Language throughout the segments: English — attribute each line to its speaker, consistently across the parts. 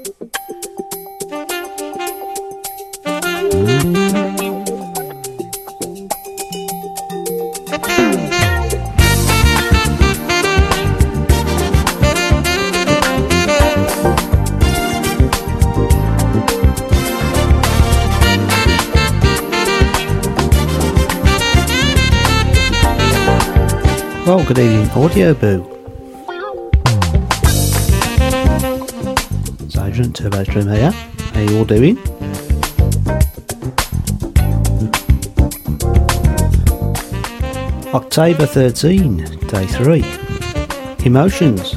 Speaker 1: Well, good evening, Audio Boo. It's Adrian, Turbo Stream here. How you all doing? October 13, day 3. Emotions.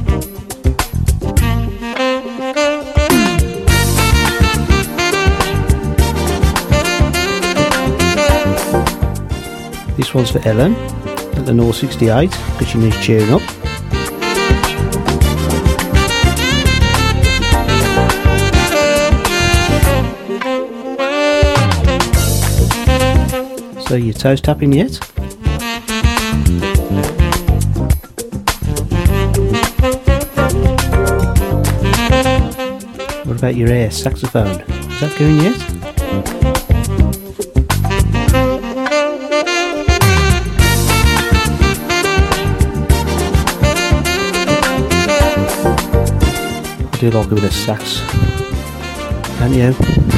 Speaker 1: This one's for Ellen at the North 68 because she needs cheering up. So your toes tapping yet? What about your air saxophone? Is that going yet? I do like a bit of sax, don't you?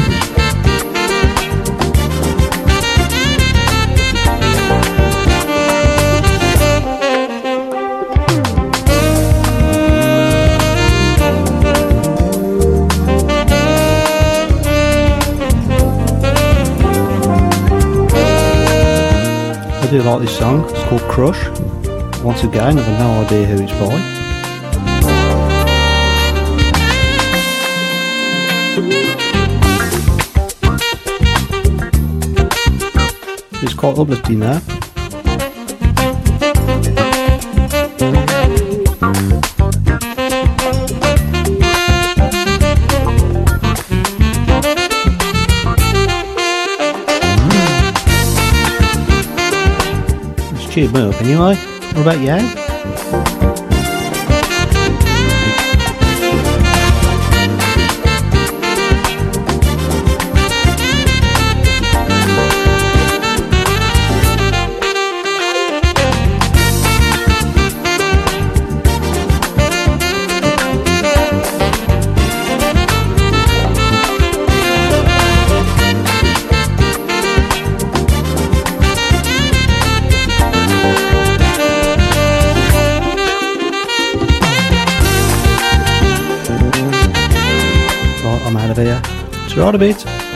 Speaker 1: I do like this song. It's called Crush. Once again, I've no idea who it's by. It's quite uplifting now. It's cheered me up anyway. What about you? I'm out of here. See you right a bit.